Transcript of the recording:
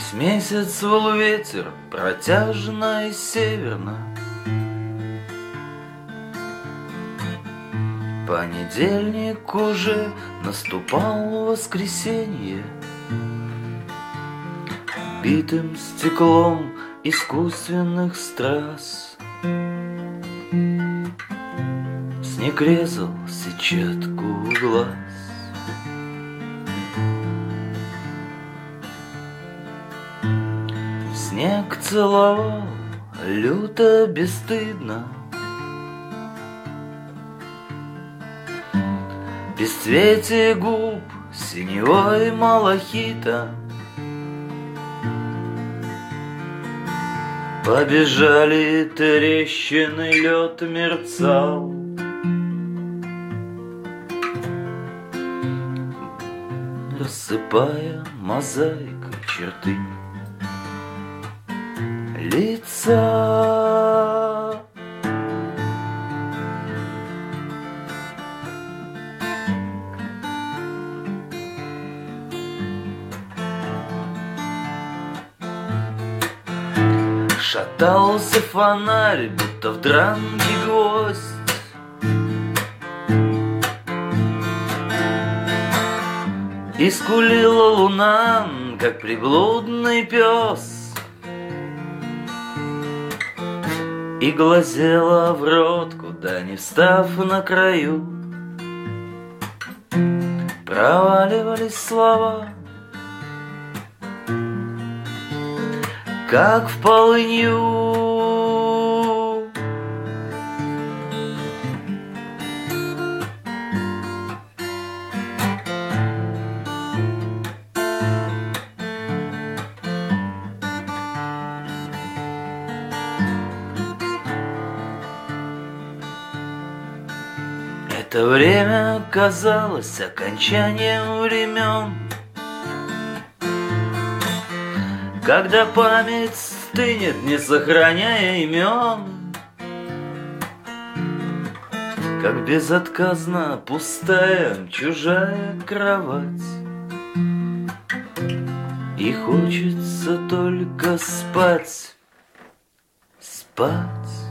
Весь месяц выл ветер протяжно и северно. Понедельник уже наступал, воскресенье. Битым стеклом искусственных страз снег резал сетчатку глаз. Снег целовал люто, бесстыдно, бесцветие губ синевой малахита. Побежали трещины, лед мерцал. Рассыпая мозаикой черты лица. Шатался фонарь, будто в дранке гвоздь. И скулила луна, как приблудный пес, и глазела в рот, куда не встав на краю. Проваливались слова, как в полынью. Это время казалось окончанием времен, когда память стынет, не сохраняя имен, как безотказно пустая чужая кровать, и хочется только спать, спать.